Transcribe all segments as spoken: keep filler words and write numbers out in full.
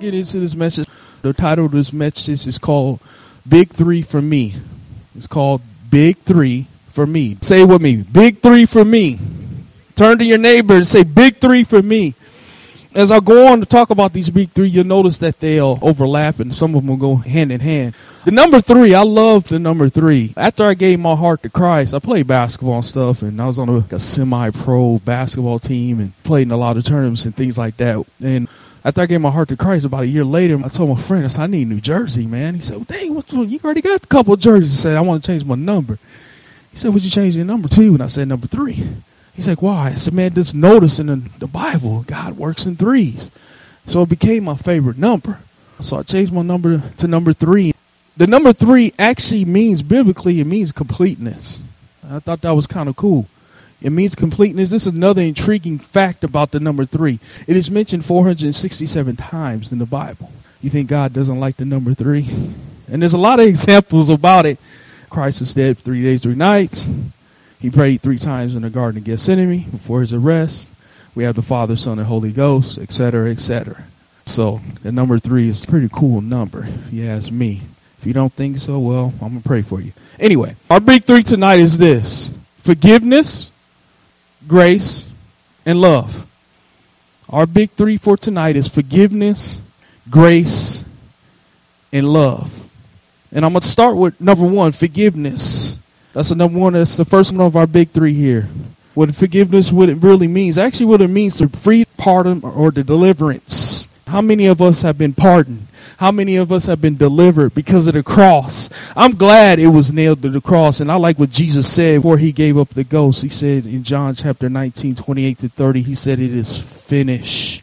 get into this message. The title of this message is called Big Three for Me. It's called Big Three for Me. Say it with me. Big Three for me. Turn to your neighbor and say, Big Three for me. As I go on to talk about these big three, you'll notice that they'll overlap and some of them will go hand in hand. The number three, I love the number three. After I gave my heart to Christ, I played basketball and stuff, and I was on a, a semi-pro basketball team and played in a lot of tournaments and things like that. And after I gave my heart to Christ, about a year later, I told my friend, I said, I need New Jersey, man. He said, well, dang, what's wrong? You already got a couple of jerseys. I said, I want to change my number. He said, would you change your number to? And I said, number three. He's like, why? I said, man, just notice in the, the Bible, God works in threes. So it became my favorite number. So I changed my number to number three. The number three actually means, biblically, it means completeness. I thought that was kind of cool. It means completeness. This is another intriguing fact about the number three. It is mentioned four hundred sixty-seven times in the Bible. You think God doesn't like the number three? And there's a lot of examples about it. Christ was dead for three days, three nights. He prayed three times in the Garden of Gethsemane before his arrest. We have the Father, Son, and Holy Ghost, et cetera, et cetera. So the number three is a pretty cool number, if you ask me. If you don't think so, well, I'm going to pray for you. Anyway, our big three tonight is this: forgiveness, grace, and love. Our big three for tonight is forgiveness, grace, and love. And I'm going to start with number one, forgiveness. That's the number one. That's the first one of our big three here. What forgiveness, what it really means. Actually, what it means to free, pardon, or the deliverance. How many of us have been pardoned? How many of us have been delivered because of the cross? I'm glad it was nailed to the cross. And I like what Jesus said before he gave up the ghost. He said in John chapter nineteen, twenty-eight to thirty, he said, it is finished.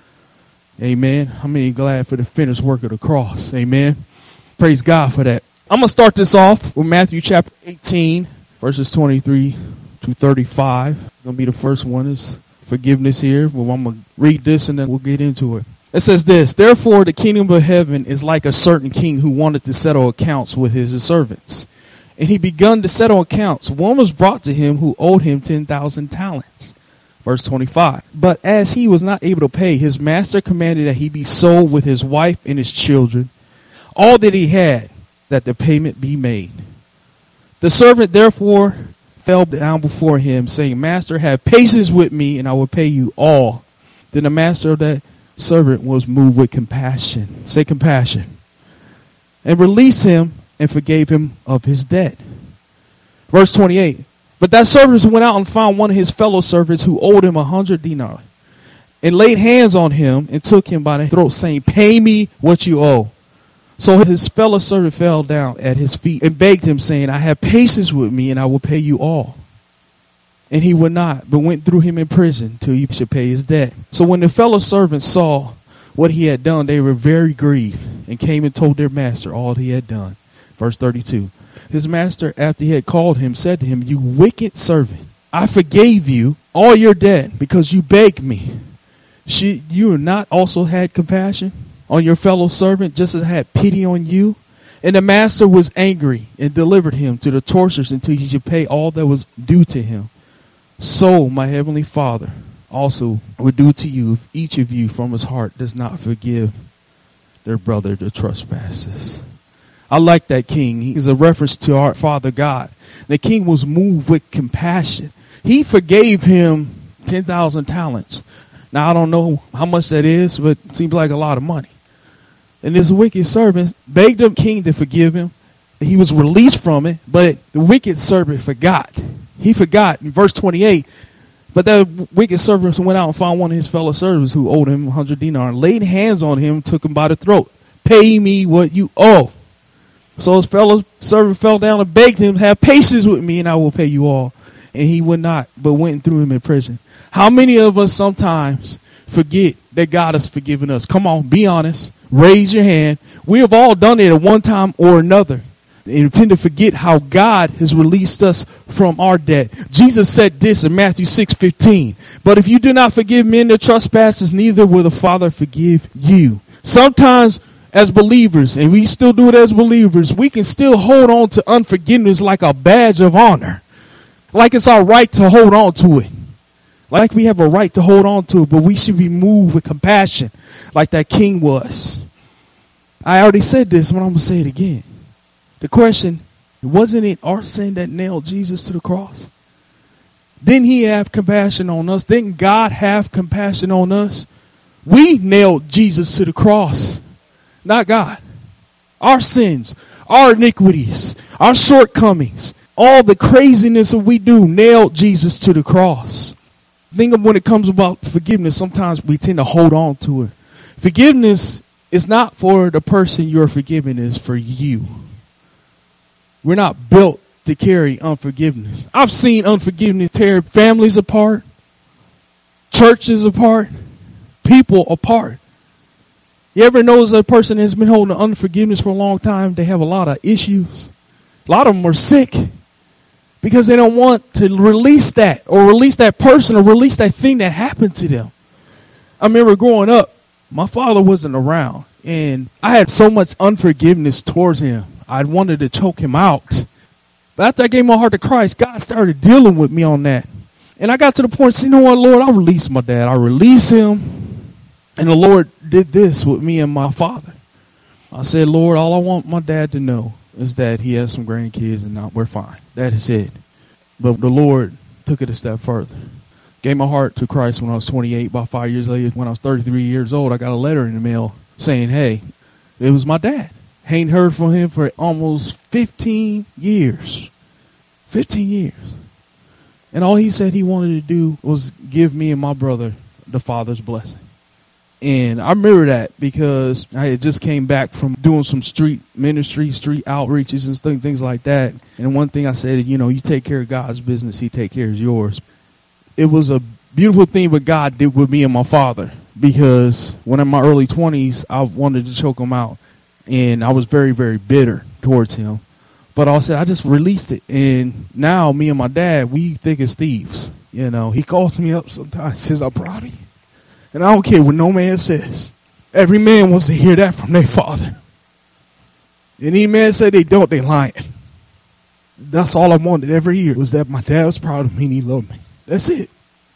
Amen. How many are glad for the finished work of the cross? Amen. Praise God for that. I'm going to start this off with Matthew chapter eighteen, verses twenty-three to thirty-five. Going to be the first one is forgiveness here. Well, I'm going to read this and then we'll get into it. It says this: therefore the kingdom of heaven is like a certain king who wanted to settle accounts with his servants. And he begun to settle accounts. One was brought to him who owed him ten thousand talents. Verse twenty-five. But as he was not able to pay, his master commanded that he be sold with his wife and his children, all that he had, that the payment be made. The servant therefore fell down before him, saying, Master, have patience with me, and I will pay you all. Then the master of that servant was moved with compassion. Say compassion. And released him and forgave him of his debt. Verse twenty-eight. But that servant went out and found one of his fellow servants who owed him a hundred dinars, and laid hands on him and took him by the throat, saying, Pay me what you owe. So his fellow servant fell down at his feet and begged him, saying, I have patience with me, and I will pay you all. And he would not, but went through him in prison till he should pay his debt. So when the fellow servants saw what he had done, they were very grieved, and came and told their master all he had done. Verse thirty-two. His master, after he had called him, said to him, You wicked servant, I forgave you all your debt because you begged me. Should you not also had compassion on your fellow servant, just as I had pity on you? And the master was angry and delivered him to the torturers until he should pay all that was due to him. So my heavenly Father also would do to you if each of you from his heart does not forgive their brother the trespasses. I like that king. He's a reference to our Father God. The king was moved with compassion. He forgave him ten thousand talents. Now, I don't know how much that is, but it seems like a lot of money. And this wicked servant begged the king to forgive him. He was released from it, but the wicked servant forgot. He forgot in verse twenty-eight. But that wicked servant went out and found one of his fellow servants who owed him a hundred dinars, laid hands on him, took him by the throat. Pay me what you owe. So his fellow servant fell down and begged him, Have patience with me, and I will pay you all. And he would not, but went and threw him in prison. How many of us sometimes forget that God has forgiven us? Come on, be honest. Raise your hand. We have all done it at one time or another. And tend to forget how God has released us from our debt. Jesus said this in Matthew six fifteen. But if you do not forgive men their trespasses, neither will the Father forgive you. Sometimes as believers, and we still do it as believers, we can still hold on to unforgiveness like a badge of honor. Like it's our right to hold on to it. Like we have a right to hold on to it, but we should be moved with compassion like that king was. I already said this, but I'm going to say it again. The question, wasn't it our sin that nailed Jesus to the cross? Didn't he have compassion on us? Didn't God have compassion on us? We nailed Jesus to the cross, not God. Our sins, our iniquities, our shortcomings, all the craziness that we do nailed Jesus to the cross. Think of when it comes about forgiveness, sometimes we tend to hold on to it. Forgiveness is not for the person you're forgiving, it's for you. We're not built to carry unforgiveness. I've seen unforgiveness tear families apart, churches apart, people apart. You ever notice a person has been holding unforgiveness for a long time? They have a lot of issues. A lot of them are sick because they don't want to release that or release that person or release that thing that happened to them. I remember growing up, my father wasn't around and I had so much unforgiveness towards him. I wanted to choke him out. But after I gave my heart to Christ, God started dealing with me on that. And I got to the point, say, you know what, Lord, I'll release my dad. I'll release him. And the Lord did this with me and my father. I said, Lord, all I want my dad to know is that he has some grandkids and not, we're fine. That is it. But the Lord took it a step further. Gave my heart to Christ when I was twenty-eight. About five years later, when I was thirty-three years old, I got a letter in the mail saying, hey, it was my dad. Ain't heard from him for almost fifteen years. fifteen years. And all he said he wanted to do was give me and my brother the Father's blessing. And I remember that because I had just came back from doing some street ministry, street outreaches and th- things like that. And one thing I said, you know, you take care of God's business, he take care of yours. It was a beautiful thing what God did with me and my father, because when in my early twenties, I wanted to choke him out. And I was very, very bitter towards him. But I said, I just released it. And now me and my dad, we thick as thieves. You know, he calls me up sometimes, says, I'm proud of you. And I don't care what no man says. Every man wants to hear that from their father. And any man say they don't, they lying. That's all I wanted every year was that my dad was proud of me and he loved me. That's it.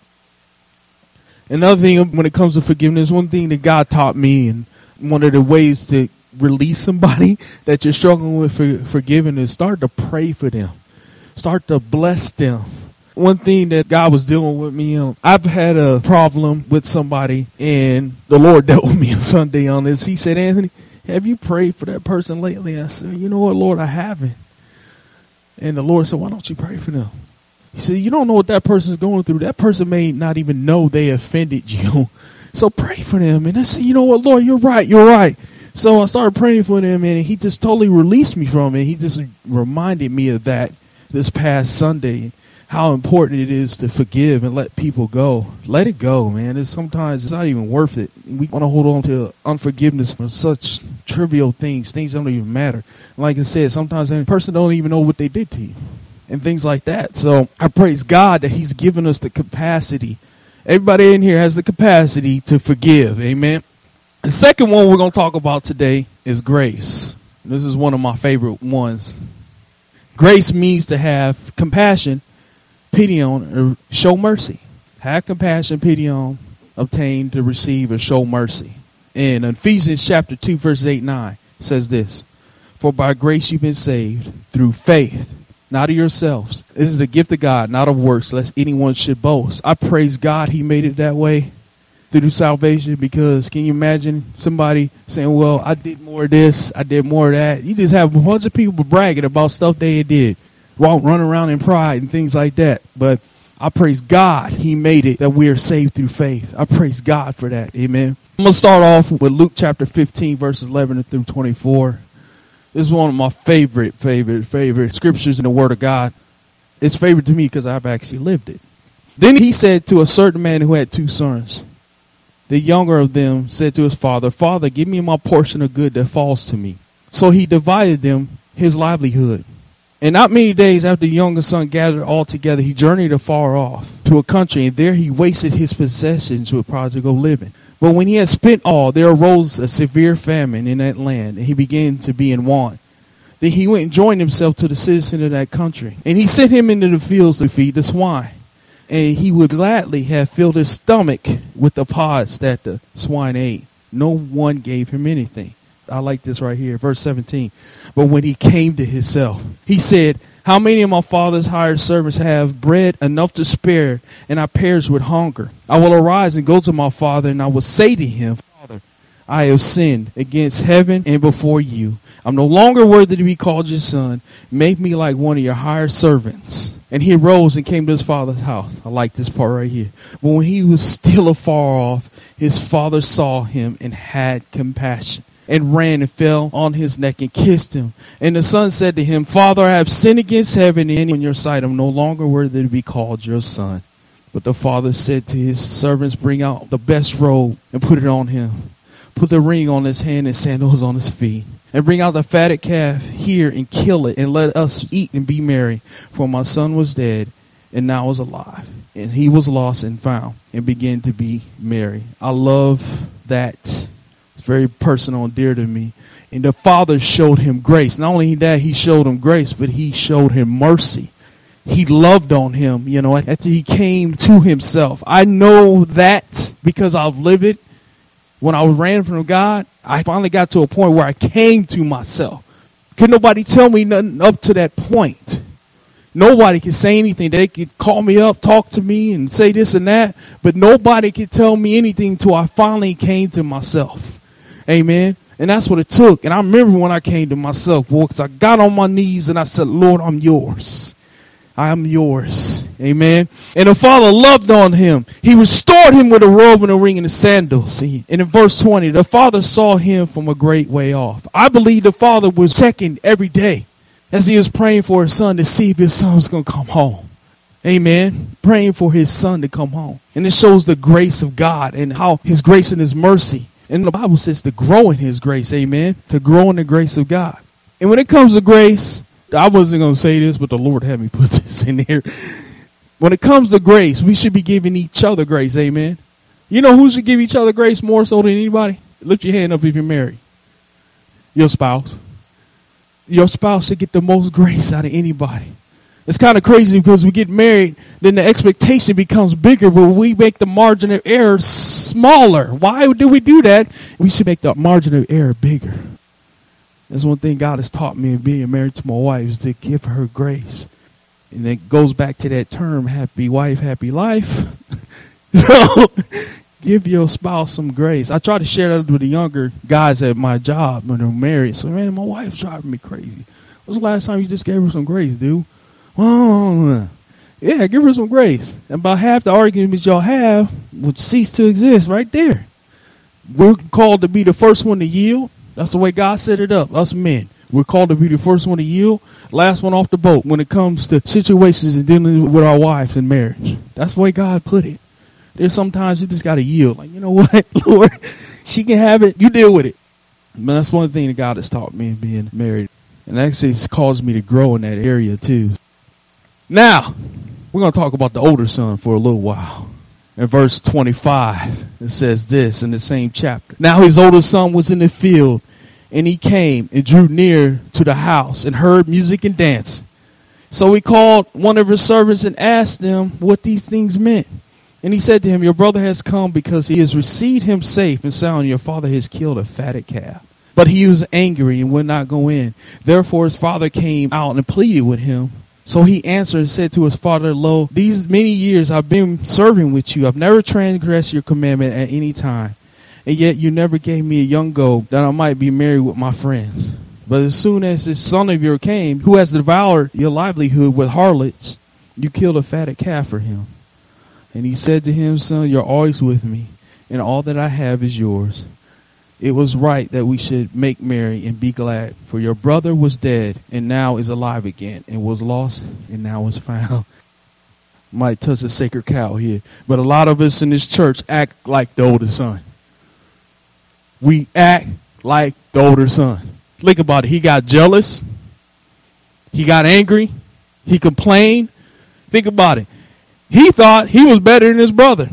Another thing when it comes to forgiveness, one thing that God taught me, and one of the ways to release somebody that you're struggling with for forgiving is start to pray for them. Start to bless them. One thing that God was dealing with me on, I've had a problem with somebody and the Lord dealt with me on Sunday on this. He said, Anthony, have you prayed for that person lately? I said, you know what, Lord, I haven't. And the Lord said, why don't you pray for them? He said, you don't know what that person is going through. That person may not even know they offended you. So pray for them. And I said, you know what, Lord, you're right. You're right. So I started praying for them, and he just totally released me from it. He just reminded me of that this past Sunday, how important it is to forgive and let people go. Let it go, man. It's sometimes it's not even worth it. We want to hold on to unforgiveness for such trivial things, things that don't even matter. Like I said, sometimes a person don't even know what they did to you and things like that. So I praise God that he's given us the capacity. Everybody in here has the capacity to forgive. Amen. The second one we're going to talk about today is grace. This is one of my favorite ones. Grace means to have compassion, pity on, or show mercy. Have compassion, pity on, obtain, to receive, or show mercy. In Ephesians chapter two, verse eight, nine, says this: for by grace you've been saved through faith, not of yourselves. This is the gift of God, not of works, lest anyone should boast. I praise God he made it that way through salvation, because can you imagine somebody saying, well, I did more of this, I did more of that. You just have a bunch of people bragging about stuff they did, won't run around in pride and things like that. But I praise God he made it that we are saved through faith. I praise God for that. Amen. I'm going to start off with Luke chapter fifteen, verses eleven through twenty-four. This is one of my favorite, favorite, favorite scriptures in the Word of God. It's favorite to me because I've actually lived it. Then he said to a certain man who had two sons, the younger of them said to his father, Father, give me my portion of good that falls to me. So he divided them his livelihood. And not many days after the younger son gathered all together, he journeyed afar off to a country, and there he wasted his possessions with prodigal living. But when he had spent all, there arose a severe famine in that land, and he began to be in want. Then he went and joined himself to the citizen of that country, and he sent him into the fields to feed the swine. and he would gladly have filled his stomach with the pods that the swine ate. No one gave him anything. I like this right here, verse seventeen. But when he came to himself, he said, how many of my father's hired servants have bread enough to spare, and I perish with hunger? I will arise and go to my father, and I will say to him, Father, I have sinned against heaven and before you. I'm no longer worthy to be called your son. Make me like one of your hired servants. And he arose and came to his father's house. I like this part right here. But when he was still afar off, his father saw him and had compassion, and ran and fell on his neck and kissed him. And the son said to him, Father, I have sinned against heaven and in your sight. I'm no longer worthy to be called your son. But the father said to his servants, bring out the best robe and put it on him. Put the ring on his hand and sandals on his feet. And bring out the fatted calf here and kill it, and let us eat and be merry. For my son was dead and now is alive, and he was lost and found, and began to be merry. I love that. It's very personal and dear to me. And the father showed him grace. Not only that, he showed him grace, but he showed him mercy. He loved on him, you know, after he came to himself. I know that because I've lived it. When I ran from God, I finally got to a point where I came to myself. Could nobody tell me nothing up to that point? Nobody could say anything. They could call me up, talk to me, and say this and that. But nobody could tell me anything until I finally came to myself. Amen. And that's what it took. And I remember when I came to myself, boy, because I got on my knees and I said, Lord, I'm yours. I am yours. Amen. And the father loved on him. He restored him with a robe and a ring and a sandals. And in verse twenty, the father saw him from a great way off. I believe the father was checking every day as he was praying for his son to see if his son was going to come home. Amen. Praying for his son to come home. And it shows the grace of God and how his grace and his mercy. And the Bible says to grow in his grace. Amen. To grow in the grace of God. And when it comes to grace, I wasn't going to say this, but the Lord had me put this in here. When it comes to grace, we should be giving each other grace. Amen. You know who should give each other grace more so than anybody? Lift your hand up if you're married. Your spouse. Your spouse should get the most grace out of anybody. It's kind of crazy because we get married, then the expectation becomes bigger, but we make the margin of error smaller. Why do we do that? We should make the margin of error bigger. That's one thing God has taught me in being married to my wife, is to give her grace. And it goes back to that term, happy wife, happy life. So give your spouse some grace. I try to share that with the younger guys at my job when they're married. So, man, my wife's driving me crazy. When's the last time you just gave her some grace, dude? Oh, yeah, give her some grace. And about half the arguments y'all have would cease to exist right there. We're called to be the first one to yield. That's the way God set it up, us men. We're called to be the first one to yield, last one off the boat when it comes to situations and dealing with our wives in marriage. That's the way God put it. There's sometimes you just got to yield. Like, you know what, Lord, she can have it. You deal with it. But that's one thing that God has taught me in being married. And actually it's caused me to grow in that area too. Now, we're going to talk about the older son for a little while. In verse twenty-five, it says this in the same chapter. Now his older son was in the field, and he came and drew near to the house and heard music and dance. So he called one of his servants and asked them what these things meant. And he said to him, your brother has come because he has received him safe and sound. Your father has killed a fatted calf. But he was angry and would not go in. Therefore his father came out and pleaded with him. So he answered and said to his father, lo, these many years I've been serving with you. I've never transgressed your commandment at any time. And yet you never gave me a young goat that I might be married with my friends. But as soon as this son of yours came, who has devoured your livelihood with harlots, you killed a fatted calf for him. And he said to him, son, you're always with me, and all that I have is yours. It was right that we should make merry and be glad, for your brother was dead and now is alive again, and was lost and now is found. Might touch a sacred cow here, but a lot of us in this church act like the older son. We act like the older son. Think about it. He got jealous. He got angry. He complained. Think about it. He thought he was better than his brother.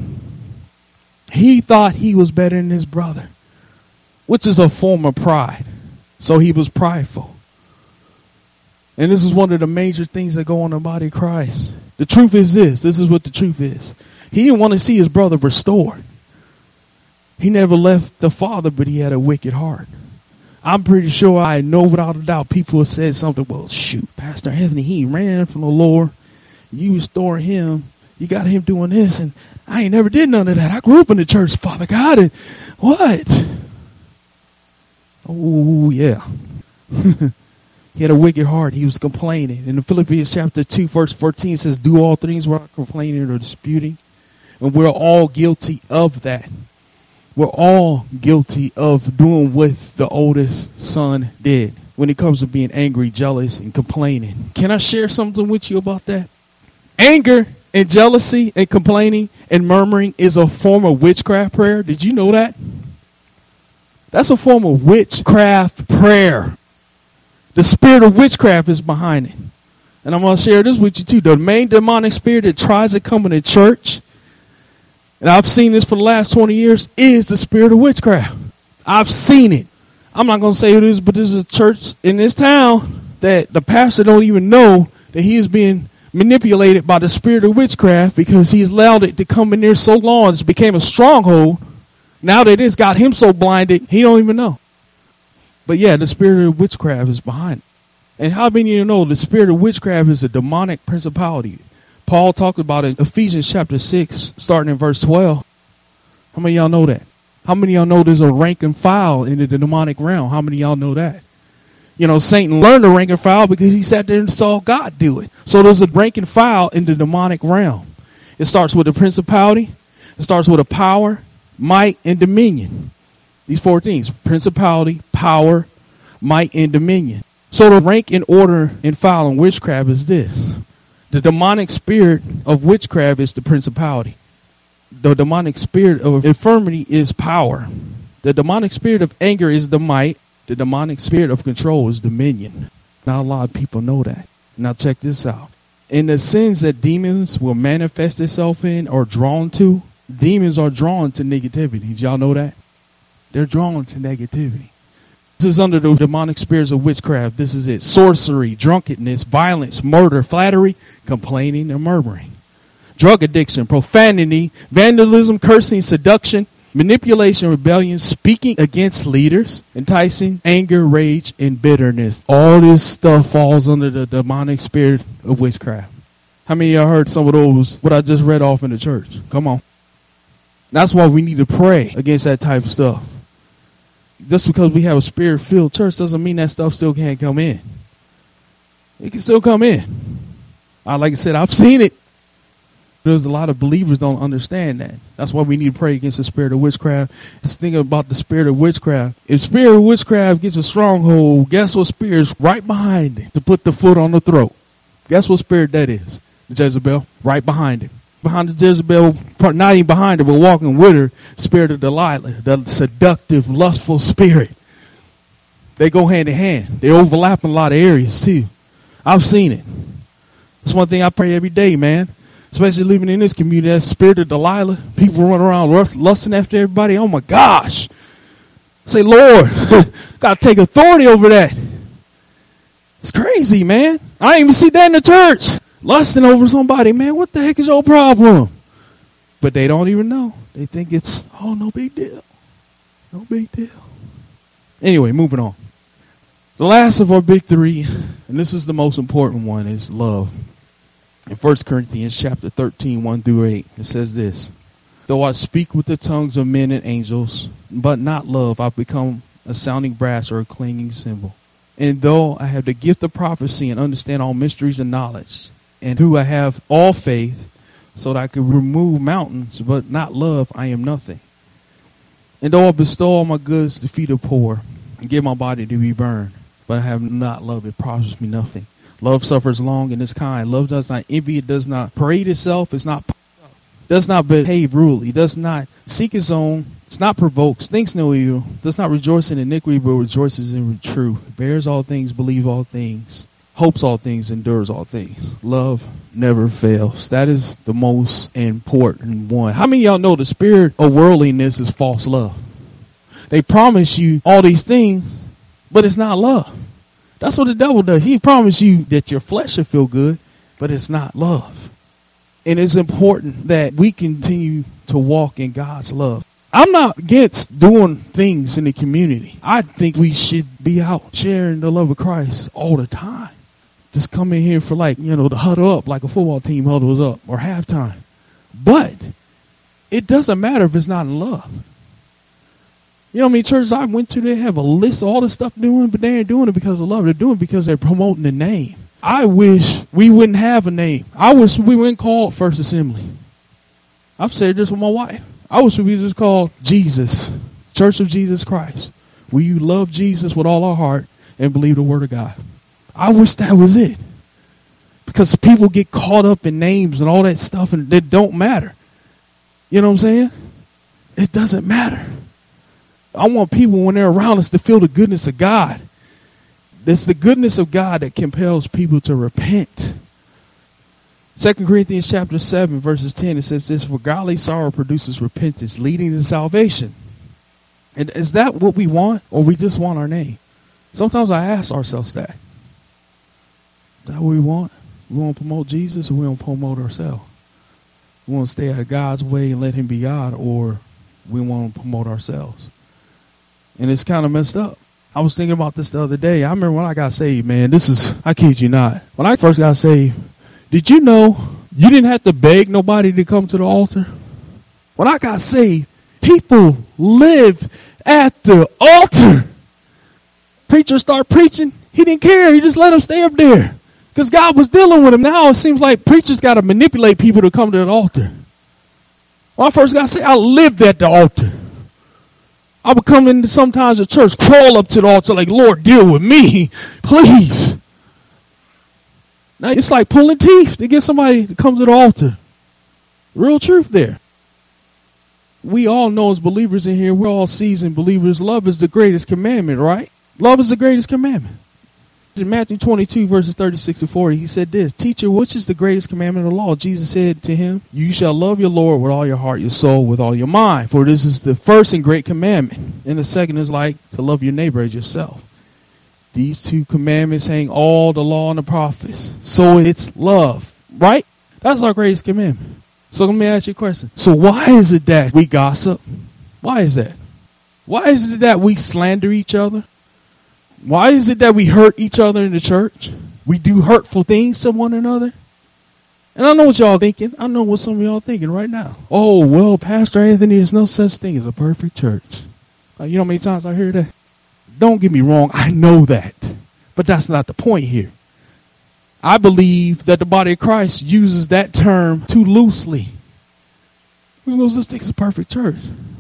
He thought he was better than his brother, which is a form of pride. So he was prideful. And this is one of the major things that go on in the body of Christ. The truth is this. This is what the truth is. He didn't want to see his brother restored. He never left the Father, but he had a wicked heart. I'm pretty sure, I know without a doubt, people have said something, well, shoot, Pastor Anthony, he ran from the Lord. You restore him. You got him doing this. And I ain't never did none of that. I grew up in the church, Father God. And what? Oh, yeah. He had a wicked heart. He was complaining. In Philippians chapter two, verse fourteen says, do all things without complaining or disputing. And we're all guilty of that. We're all guilty of doing what the oldest son did when it comes to being angry, jealous, and complaining. Can I share something with you about that? Anger and jealousy and complaining and murmuring is a form of witchcraft prayer. Did you know that? That's a form of witchcraft prayer. The spirit of witchcraft is behind it. And I'm going to share this with you too. The main demonic spirit that tries to come in the church, and I've seen this for the last twenty years, is the spirit of witchcraft. I've seen it. I'm not going to say who it is, but there's a church in this town that the pastor don't even know that he is being manipulated by the spirit of witchcraft because he's allowed it to come in there so long. It's became a stronghold. Now that it's got him so blinded, he don't even know. But yeah, the spirit of witchcraft is behind it. And how many of you know the spirit of witchcraft is a demonic principality? Paul talked about it in Ephesians chapter six, starting in verse twelve. How many of y'all know that? How many of y'all know there's a rank and file in the demonic realm? How many of y'all know that? You know, Satan learned the rank and file because he sat there and saw God do it. So there's a rank and file in the demonic realm. It starts with a principality. It starts with a power, might, and dominion. These four things: principality, power, might, and dominion. So the rank and order and file in witchcraft is this. The demonic spirit of witchcraft is the principality. The demonic spirit of infirmity is power. The demonic spirit of anger is the might. The demonic spirit of control is dominion. Not a lot of people know that. Now check this out. In the sins that demons will manifest themselves in or drawn to, demons are drawn to negativity. Did y'all know that? They're drawn to negativity. This is under the demonic spirits of witchcraft. This is it. Sorcery, drunkenness, violence, murder, flattery, complaining, and murmuring. Drug addiction, profanity, vandalism, cursing, seduction, manipulation, rebellion, speaking against leaders, enticing, anger, rage, and bitterness. All this stuff falls under the demonic spirit of witchcraft. How many of y'all heard some of those, what I just read off in the church? Come on. That's why we need to pray against that type of stuff. Just because we have a spirit-filled church doesn't mean that stuff still can't come in. It can still come in. I, like I said, I've seen it. There's a lot of believers don't understand that. That's why we need to pray against the spirit of witchcraft. Just think about the spirit of witchcraft. If spirit of witchcraft gets a stronghold, guess what spirit's right behind it to put the foot on the throat? Guess what spirit that is? The Jezebel, right behind it. Behind the Jezebel, not even behind her, but walking with her, spirit of Delilah, the seductive, lustful spirit. They go hand in hand. They overlap in a lot of areas too. I've seen it. That's one thing I pray every day, man. Especially living in this community, that spirit of Delilah. People run around lust, lusting after everybody. Oh my gosh. I say, Lord, got to take authority over that. It's crazy, man. I didn't even see that in the church. Lusting over somebody, man. What the heck is your problem? But they don't even know. They think it's, oh, no big deal. No big deal. Anyway, moving on. The last of our big three, and this is the most important one, is love. In First Corinthians chapter thirteen, one through eight, it says this. Though I speak with the tongues of men and angels, but not love, I've become a sounding brass or a clanging cymbal. And though I have the gift of prophecy and understand all mysteries and knowledge, and who I have all faith, so that I could remove mountains, but not love, I am nothing. And though I bestow all my goods to feed the poor, and give my body to be burned, but I have not love, it profits me nothing. Love suffers long and is kind. Love does not envy, it does not parade itself, it's not does not behave rudely, does not seek its own, it's not provoked, thinks no evil, does not rejoice in iniquity, but rejoices in truth, bears all things, believes all things, hopes all things, endures all things. Love never fails. That is the most important one. How many of y'all know the spirit of worldliness is false love? They promise you all these things, but it's not love. That's what the devil does. He promises you that your flesh will feel good, but it's not love. And it's important that we continue to walk in God's love. I'm not against doing things in the community. I think we should be out sharing the love of Christ all the time. Just come in here for like, you know, to huddle up like a football team huddles up or halftime. But it doesn't matter if it's not in love. You know how many churches I went to, they have a list of all the stuff doing, but they ain't doing it because of love. They're doing it because they're promoting the name. I wish we wouldn't have a name. I wish we weren't called First Assembly. I've said this with my wife. I wish we just called Jesus, Church of Jesus Christ. We love Jesus with all our heart and believe the word of God. I wish that was it. Because people get caught up in names and all that stuff and it don't matter. You know what I'm saying? It doesn't matter. I want people when they're around us to feel the goodness of God. It's the goodness of God that compels people to repent. Second Corinthians chapter seven, verses ten, it says this, for godly sorrow produces repentance, leading to salvation. And is that what we want, or we just want our name? Sometimes I ask ourselves that. Is that what we want? We want to promote Jesus, or we want to promote ourselves? We want to stay out of God's way and let him be God, or we want to promote ourselves? And it's kind of messed up. I was thinking about this the other day. I remember when I got saved, man, this is, I kid you not. When I first got saved, did you know you didn't have to beg nobody to come to the altar? When I got saved, people lived at the altar. Preacher started preaching. He didn't care. He just let them stay up there because God was dealing with him. Now it seems like preachers got to manipulate people to come to the altar. When I first got saved, I lived at the altar. I would come into sometimes a church, crawl up to the altar like, Lord, deal with me, please. Now it's like pulling teeth to get somebody to come to the altar. Real truth there. We all know as believers in here, we're all seasoned believers. Love is the greatest commandment, right? Love is the greatest commandment. In Matthew twenty-two, verses thirty-six to forty, he said this, teacher, which is the greatest commandment of the law? Jesus said to him, you shall love your Lord with all your heart, your soul, with all your mind. For this is the first and great commandment. And the second is like to love your neighbor as yourself. These two commandments hang all the law and the prophets. So it's love, right? That's our greatest commandment. So let me ask you a question. So why is it that we gossip? Why is that? Why is it that we slander each other? Why is it that we hurt each other in the church? We do hurtful things to one another. And I know what y'all thinking. I know what some of y'all thinking right now. Oh, well, Pastor Anthony, there's no such thing as a perfect church. Uh, you know how many times I hear that? Don't get me wrong. I know that. But that's not the point here. I believe that the body of Christ uses that term too loosely. There's no such thing as a perfect church.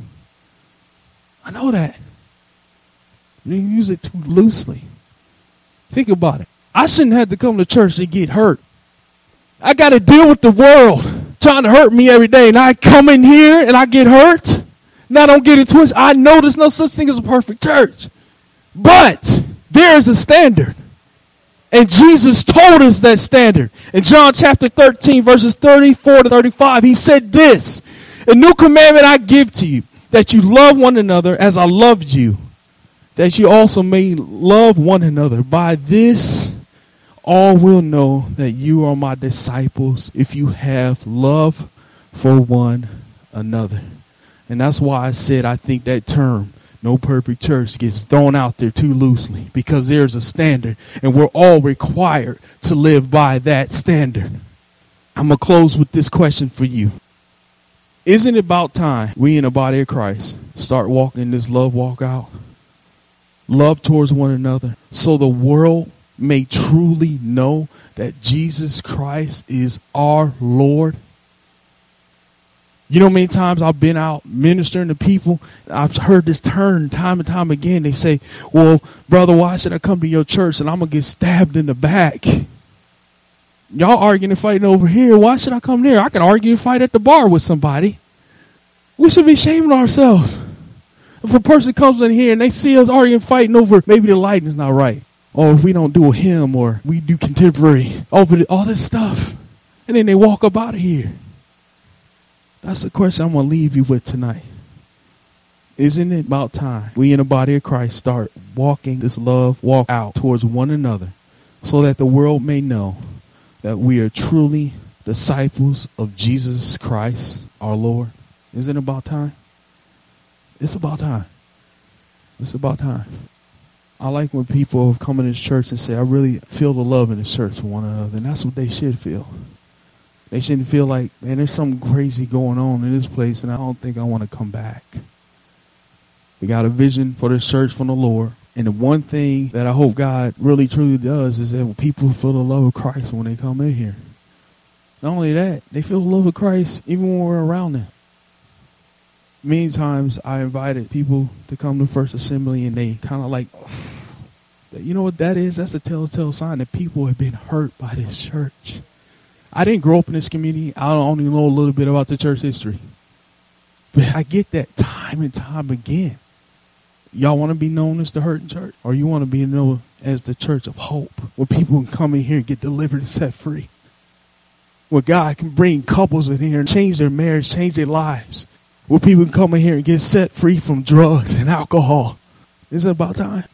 I know that. You use it too loosely. Think about it. I shouldn't have to come to church to get hurt. I got to deal with the world trying to hurt me every day. And I come in here and I get hurt. And I don't get it twisted. I know there's no such thing as a perfect church. But there is a standard. And Jesus told us that standard. In John chapter thirteen, verses thirty-four to thirty-five, he said this, a new commandment I give to you, that you love one another as I loved you, that you also may love one another. By this, all will know that you are my disciples if you have love for one another. And that's why I said I think that term, no perfect church, gets thrown out there too loosely, because there's a standard and we're all required to live by that standard. I'm going to close with this question for you. Isn't it about time we in the body of Christ start walking this love walk out? Love towards one another, so the world may truly know that Jesus Christ is our Lord. You know how many times I've been out ministering to people, I've heard this term time and time again. They say, well, brother, why should I come to your church and I'm going to get stabbed in the back? Y'all arguing and fighting over here. Why should I come there? I can argue and fight at the bar with somebody. We should be shaming ourselves. If a person comes in here and they see us arguing, fighting over maybe the lighting is not right, or if we don't do a hymn, or we do contemporary, over the, all this stuff, and then they walk up out of here. That's the question I'm going to leave you with tonight. Isn't it about time we in the body of Christ start walking this love walk out towards one another so that the world may know that we are truly disciples of Jesus Christ, our Lord? Isn't it about time? It's about time. It's about time. I like when people come in this church and say, I really feel the love in this church for one another. And that's what they should feel. They shouldn't feel like, man, there's something crazy going on in this place and I don't think I want to come back. We got a vision for this church from the Lord. And the one thing that I hope God really truly does is that people feel the love of Christ when they come in here. Not only that, they feel the love of Christ even when we're around them. Many times I invited people to come to First Assembly and they kind of like, you know what that is? That's a telltale sign that people have been hurt by this church. I didn't grow up in this community. I only know a little bit about the church history. But I get that time and time again. Y'all want to be known as the hurting church? Or you want to be known as the church of hope, where people can come in here and get delivered and set free? Where God can bring couples in here and change their marriage, change their lives. Where people can come in here and get set free from drugs and alcohol. Is it about time?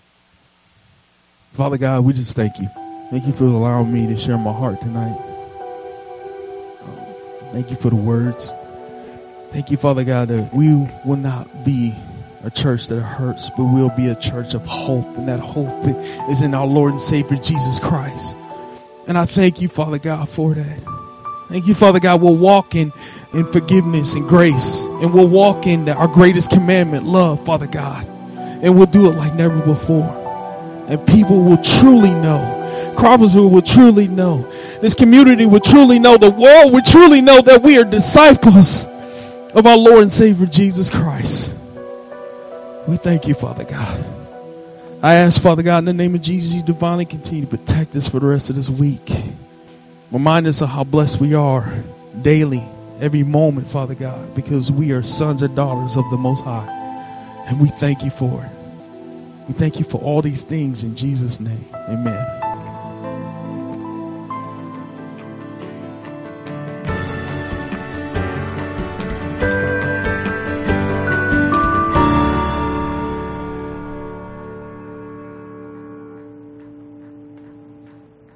Father God, we just thank you. Thank you for allowing me to share my heart tonight. Thank you for the words. Thank you, Father God, that we will not be a church that hurts, but we'll be a church of hope. And that hope is in our Lord and Savior, Jesus Christ. And I thank you, Father God, for that. Thank you, Father God, we'll walk in, in forgiveness and grace. And we'll walk in our greatest commandment, love, Father God. And we'll do it like never before. And people will truly know. Crawfordsville will truly know. This community will truly know. The world will truly know that we are disciples of our Lord and Savior, Jesus Christ. We thank you, Father God. I ask, Father God, in the name of Jesus, you divinely continue to protect us for the rest of this week. Remind us of how blessed we are daily, every moment, Father God, because we are sons and daughters of the Most High. And we thank you for it. We thank you for all these things in Jesus' name. Amen.